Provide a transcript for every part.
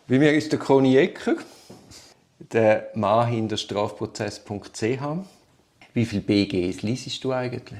Bei mir ist der Conny Ecker, der Mann hinter strafprozess.ch. Wie viele BGs liest du eigentlich?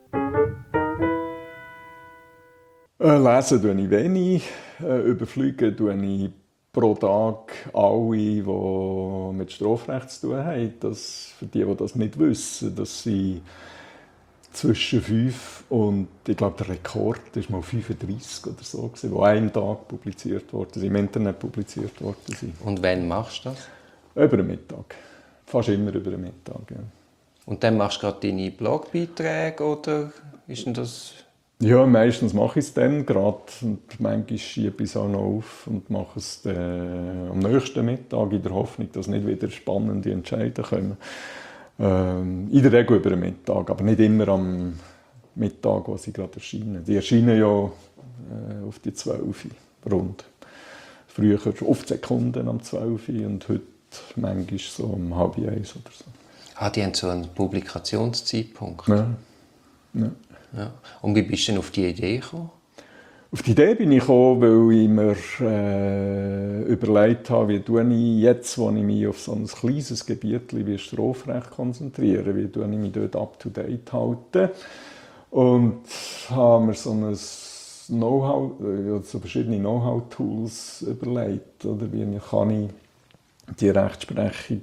Lesen tue ich wenig, überfliegen tue ich pro Tag alle, die mit Strafrecht zu tun haben. Das, für die das nicht wissen, das sind zwischen 5 und, ich glaube, der Rekord war mal 35 oder so, die an einem Tag publiziert worden, im Internet publiziert worden sind. Und wann machst du das? Über den Mittag. Fast immer über den Mittag, ja. Und dann machst du gerade deine Blogbeiträge, oder ist denn das... Ja, meistens mache ich es dann gerade und manchmal schiebe ich es auch noch auf und mache es am nächsten Mittag in der Hoffnung, dass nicht wieder spannende Entscheidungen kommen. In der Regel über den Mittag, aber nicht immer am Mittag, wo sie gerade erscheinen. Die erscheinen ja auf die 12 rund. Früher auf die Sekunden am 12 und heute manchmal so um 12:30 oder so. Ah, die haben so einen Publikationszeitpunkt. Ja. Ja. Ja. Und wie bist du denn auf die Idee gekommen? Auf die Idee bin ich gekommen, weil ich mir überlegt habe, wie tue ich jetzt, wo ich mich auf so ein kleines Gebiet wie Strafrecht konzentriere, wie tue ich mich dort up-to-date halten. Und habe mir so ein Know-how, so verschiedene Know-how-Tools überlegt, oder wie kann ich die Rechtsprechung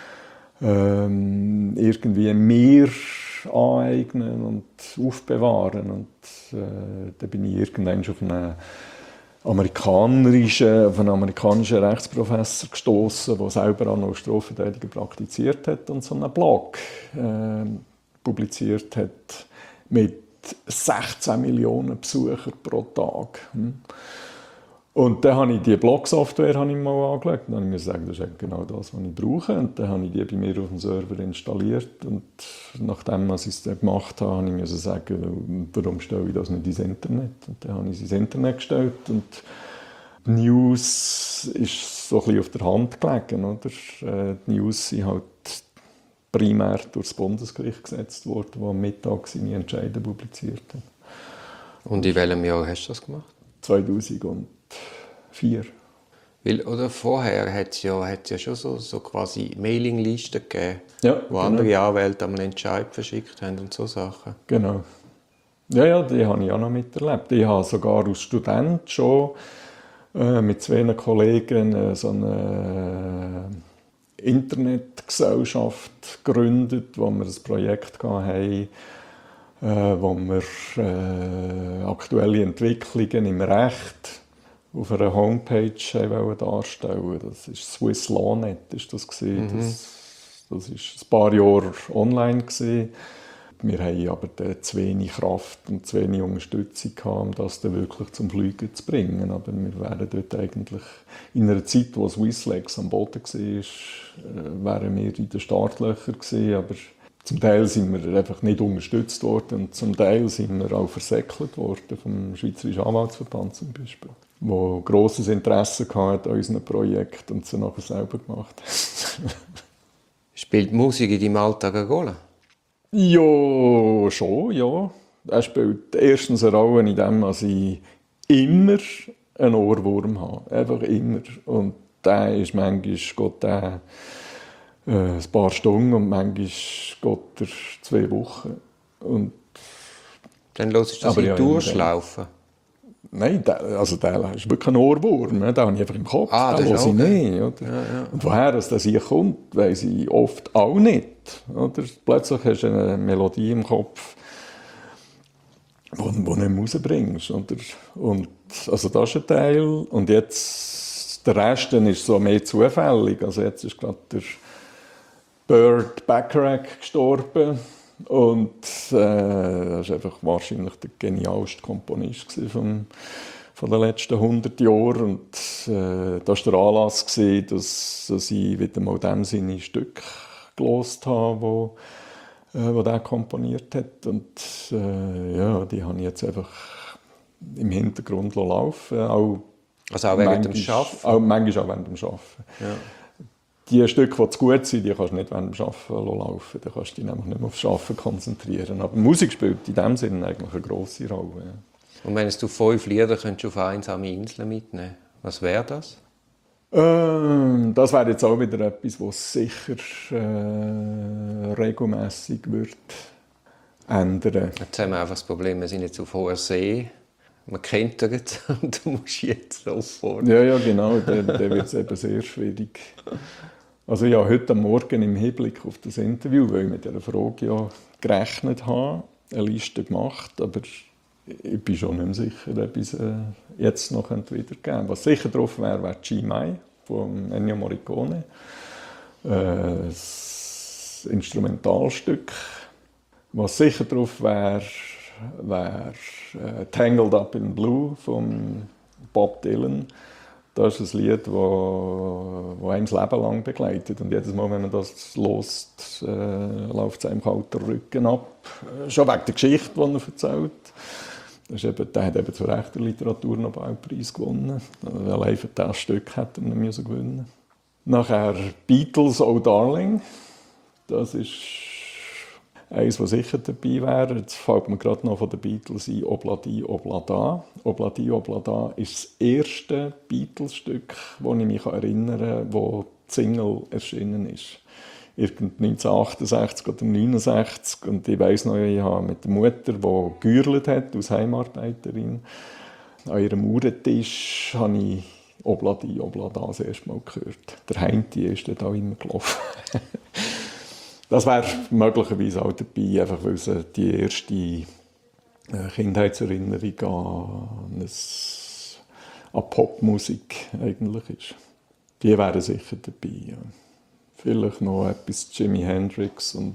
irgendwie mehr aneignen und aufbewahren. Und da bin ich irgendwann auf einen amerikanischen Rechtsprofessor gestoßen, der selber auch noch Strafverteidiger praktiziert hat und so einen Blog publiziert hat mit 16 Millionen Besuchern pro Tag. Und dann habe ich die Blog-Software mal angeschaut. Dann habe ich mir gesagt, das ist genau das, was ich brauche. Und dann habe ich die bei mir auf dem Server installiert. Und nachdem ich es dann gemacht habe, habe ich mir sagen, warum stelle ich das nicht ins Internet? Und dann habe ich es ins Internet gestellt. Und die News ist so ein bisschen auf der Hand gelegen. Oder? Die News sind halt primär durch das Bundesgericht gesetzt worden, das am Mittag seine Entscheidungen publiziert hat. Und in welchem Jahr hast du das gemacht? 2004. Weil, oder vorher hat es ja schon so quasi Mailinglisten gegeben, ja, wo andere Anwälte einen Entscheid verschickt haben und so Sachen. Genau. Ja, die habe ich auch noch miterlebt. Ich habe sogar als Student schon mit 2 Kollegen so eine Internetgesellschaft gegründet, wo wir ein Projekt hatten, wo wir aktuelle Entwicklungen im Recht auf einer Homepage darstellen wollten. Das war Swiss LawNet. Das war ein paar Jahre online. Wir hatten aber zu wenig Kraft und zu wenig Unterstützung, um das dann wirklich zum Fliegen zu bringen. Aber wir wären dort eigentlich in einer Zeit, wo Swisslex am Boden war, wären wir in den Startlöchern gewesen. Aber zum Teil sind wir einfach nicht unterstützt worden und zum Teil sind wir auch versäckelt worden vom Schweizerischen Anwaltsverband zum Beispiel, wo grosses Interesse hatte an unserem Projekt und es nachher selber gemacht hat. Spielt Musik in deinem Alltag eine Rolle? Ja, schon, ja. Er spielt erstens eine Rolle in dem, dass ich immer einen Ohrwurm habe. Einfach immer. Und der ist manchmal geht der ein paar Stunden und manchmal geht er 2 Wochen. Und dann hörst du das in Durchlaufen? Nein, der ist wirklich ein Ohrwurm. Den habe ich einfach im Kopf. Das höre ich nicht. Oder? Ja. Und woher das hier kommt, weiss ich oft auch nicht. Oder? Plötzlich hast du eine Melodie im Kopf, die du nicht rausbringst. Oder? Und, also das ist ein Teil. Und jetzt, der Rest ist so mehr zufällig. Also jetzt ist gerade der Burt Bacharach gestorben. Und das war einfach wahrscheinlich der genialste Komponist von den letzten 100 Jahren. Und das war der Anlass, dass ich wieder mal dem seine Stücke gehört habe, die er komponiert hat. Und die habe ich jetzt einfach im Hintergrund laufen lassen. Also auch während dem Arbeiten? Manchmal auch während dem Arbeiten. Ja. Die Stücke, die zu gut sind, die kannst du nicht während dem Arbeiten laufen. Da kannst du dich nämlich nicht mehr aufs Arbeiten konzentrieren. Aber Musik spielt in dem Sinne eigentlich eine grosse Rolle. Ja. Und wenn du 5 Lieder auf eine einsame Insel mitnehmen könntest, was wäre das? Das wäre jetzt auch wieder etwas, was sicher regelmässig wird ändern. Jetzt haben wir einfach das Problem, wir sind jetzt auf hoher See. Man kennt ihn jetzt und du musst jetzt sofort. Ja, genau, dann wird es eben sehr schwierig. Also ja, heute Morgen im Hinblick auf das Interview, weil ich mit dieser Frage ja gerechnet habe, eine Liste gemacht, aber ich bin schon nicht mehr sicher, ob ich es jetzt noch wiedergeben könnte. Was sicher drauf wäre, wäre G-Mai von Ennio Morricone. Ein Instrumentalstück. Was sicher drauf wäre Tangled Up in Blue von Bob Dylan. Das ist ein Lied, das einem das Leben lang begleitet. Und jedes Mal, wenn man das hört, läuft es einem kalter Rücken ab. Schon wegen der Geschichte, die er erzählt. Das ist eben, der hat eben zu Recht den Literaturnobelpreis gewonnen. Allein für das Stück hätte er ihn gewinnen. Nachher Beatles, Oh Darling. Das ist eins, was sicher dabei wäre. Jetzt fällt mir gerade noch von den Beatles ein Obladi Oblada. Obladi Oblada ist das erste Beatles-Stück, das ich mich erinnern kann, wo die Single erschienen ist. Irgend 1968 oder 1969. Und ich weiss noch, ich habe mit der Mutter, die gegürlet hat, als Heimarbeiterin, an ihrem Uhrentisch habe ich Obladi Oblada das erste Mal gehört. Der Heinti ist dort auch immer gelaufen. Das wäre möglicherweise auch dabei, einfach weil es die erste Kindheitserinnerung an Popmusik eigentlich ist. Die wären sicher dabei. Ja. Vielleicht noch etwas Jimi Hendrix und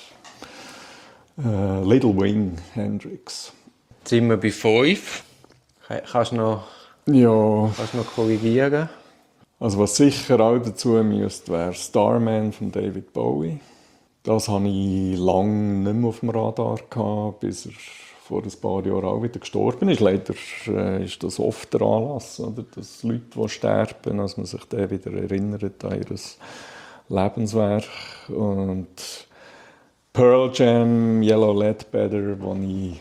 Little Wing Hendrix. Jetzt sind wir bei 5. Kannst du noch korrigieren? Also was sicher auch dazu müsste, wäre Starman von David Bowie. Das hatte ich lange nicht mehr auf dem Radar gehabt, bis er vor ein paar Jahren auch wieder gestorben ist. Leider ist das oft der Anlass, oder? Dass Leute, die sterben, dass man sich dann wieder erinnert an ihr Lebenswerk. Und Pearl Jam, Yellow Ledbetter, wo ich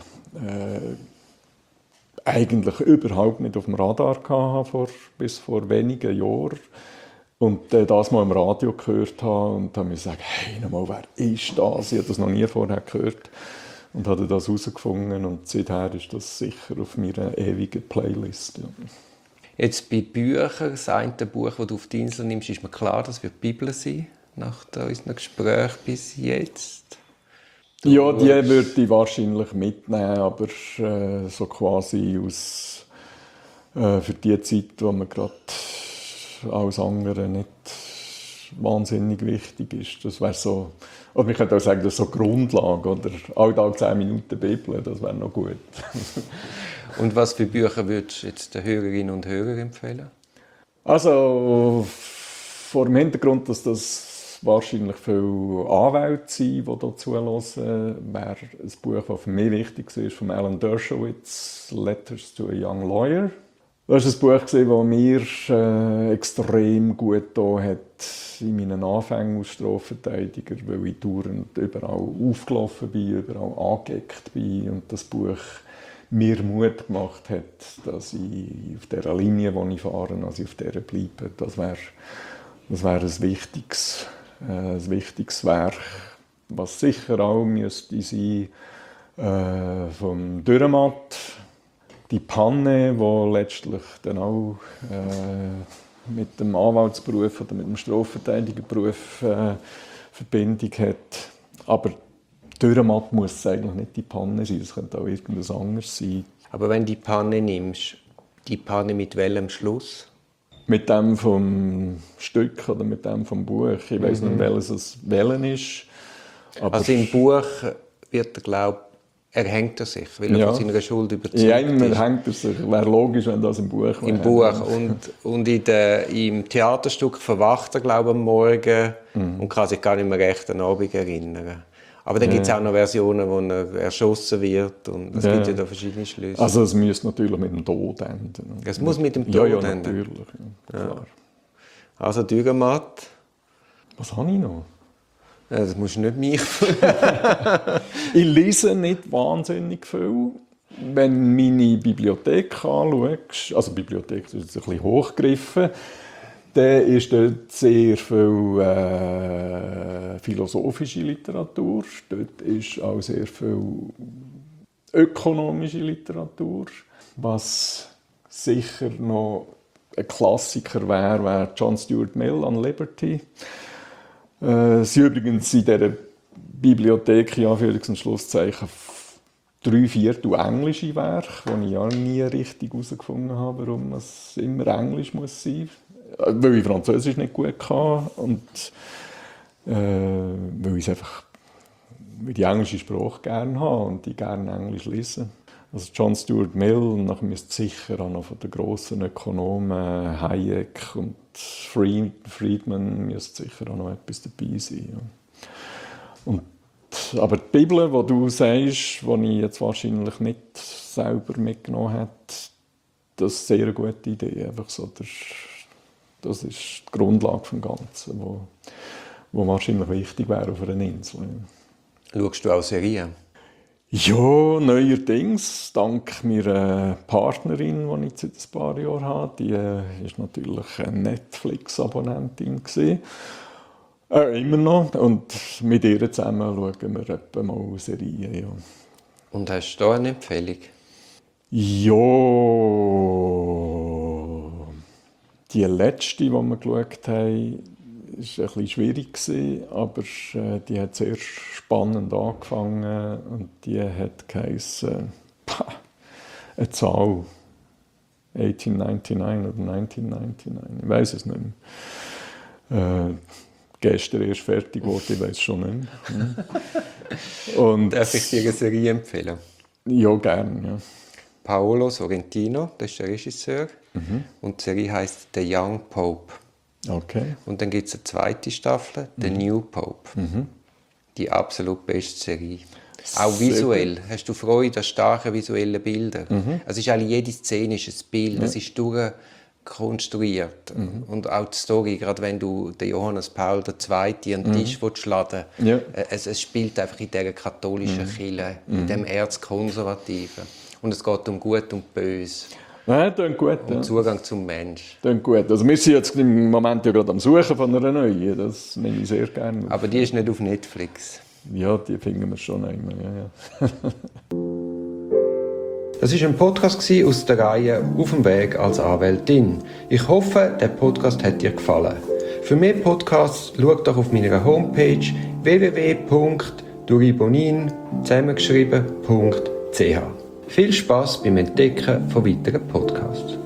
eigentlich überhaupt nicht auf dem Radar hatte, bis vor wenigen Jahren. Und das mal im Radio gehört habe und dann habe ich gesagt, hey, nochmal, wer ist das? Ich habe das noch nie vorher gehört. Und habe das herausgefunden und seither ist das sicher auf meiner ewigen Playlist. Ja. Jetzt bei Büchern, das eine Buch, das du auf die Insel nimmst, ist mir klar, das wird die Bibel sein, nach unseren Gesprächen bis jetzt. Ja, die würde ich wahrscheinlich mitnehmen, aber so quasi für die Zeit, wo man gerade alles andere nicht wahnsinnig wichtig ist. Das wäre so, oder man könnte auch sagen, das ist so Grundlage, oder Alltag 10 Minuten Bibel, das wäre noch gut. Und was für Bücher würdest du jetzt den Hörerinnen und Hörern empfehlen? Also vor dem Hintergrund, dass das wahrscheinlich viele Anwälte sind, die hier zuhören, wäre ein Buch, das für mich wichtig ist, von Alan Dershowitz, «Letters to a Young Lawyer». Das war ein Buch, das mir extrem gut getan hat in meinen Anfängen als Strafverteidiger, weil ich dauernd überall aufgelaufen bin, überall angeeckt bin und das Buch mir Mut gemacht hat, dass ich auf dieser Linie, die ich fahre, dass ich auf der bleibe. Das wäre ein wichtiges Werk, was sicher auch müsste sein vom Dürrenmatt. Die Panne, die letztlich dann auch mit dem Anwaltsberuf oder mit dem Strafverteidigerberuf Verbindung hat. Aber Dürrenmatt muss es eigentlich nicht die Panne sein, es könnte auch irgendwas anderes sein. Aber wenn du die Panne nimmst, die Panne mit welchem Schluss? Mit dem vom Stück oder mit dem vom Buch. Ich weiss nicht, welches es ist. Aber also im Buch wird er, glaube ich, erhängt er sich, weil er von seiner Schuld überzeugt ist. Ja, ist. hängt er sich. Wäre logisch, wenn das im Buch wäre. Im Buch. Und im Theaterstück verwacht er, glaube ich, am Morgen und kann sich gar nicht mehr recht an den Abend erinnern. Aber dann gibt es auch noch Versionen, wo er erschossen wird. Und es gibt ja da verschiedene Schlüsse. Also es müsste natürlich mit dem Tod enden. Es muss mit dem Tod enden? Natürlich. Ja, klar. Also Dürrenmatt. Was habe ich noch? Ja, das musst du nicht mich. Ich lese nicht wahnsinnig viel. Wenn du meine Bibliothek anschaust, also Bibliothek ist jetzt ein bisschen hochgegriffen, Dann ist dort sehr viel philosophische Literatur. Dort ist auch sehr viel ökonomische Literatur. Was sicher noch ein Klassiker wäre John Stuart Mill an Liberty. Sie übrigens in dieser Bibliothek, in Anführungs- und Schlusszeichen, 3/4 englische Werke, wo ich ja nie richtig herausgefunden habe, warum es immer Englisch muss sein. Weil ich Französisch nicht gut kann und weil ich einfach die englische Sprache gerne habe und die gerne Englisch lese. Also John Stuart Mill und nachher müsste sicher auch noch von den grossen Ökonomen Hayek und Friedman müsste sicher auch noch etwas dabei sein. Ja. Aber die Bibel, die du sagst, die ich jetzt wahrscheinlich nicht selber mitgenommen habe, das ist eine sehr gute Idee. Einfach so das ist die Grundlage des Ganzen, wo wahrscheinlich wichtig wäre auf einer Insel. Schaust du auch Serien? Ja, neuerdings, dank meiner Partnerin, die ich seit ein paar Jahren habe. Die war natürlich eine Netflix-Abonnentin. Immer noch. Und mit ihr zusammen schauen wir etwa mal Serien. Ja. Und hast du da eine Empfehlung? Ja, die letzte, die wir geschaut haben, war ein bisschen schwierig, aber die hat sehr spannend angefangen und die hat geheissen, eine Zahl, 1899 oder 1999, ich weiß es nicht mehr. Gestern erst fertig geworden, ich weiß es schon nicht mehr. Und darf ich dir eine Serie empfehlen? Ja, gerne. Ja. Paolo Sorrentino, das ist der Regisseur. Und die Serie heisst «The Young Pope». Okay. Und dann gibt es eine zweite Staffel, «The New Pope». Die absolut beste Serie. Auch visuell. Hast du Freude an starken visuellen Bildern? Es ist eigentlich jede Szene ist ein Bild, es ist durchkonstruiert. Und auch die Story, gerade wenn du den Johannes Paul II. An den Tisch laden willst, es spielt einfach in dieser katholischen Kirche, in dem Erzkonservativen. Und es geht um Gut und Böse. Ja, klingt gut. Um Zugang zum Mensch. Klingt gut. Also wir sind jetzt im Moment ja gerade am Suchen von einer neuen. Das nehme ich sehr gerne auf. Aber die ist nicht auf Netflix. Ja, die finden wir schon einmal. Ja. Das war ein Podcast aus der Reihe «Auf dem Weg als Anwältin». Ich hoffe, der Podcast hat dir gefallen. Für mehr Podcasts schau doch auf meiner Homepage www.duribonin zusammengeschrieben.ch. Viel Spass beim Entdecken von weiteren Podcasts.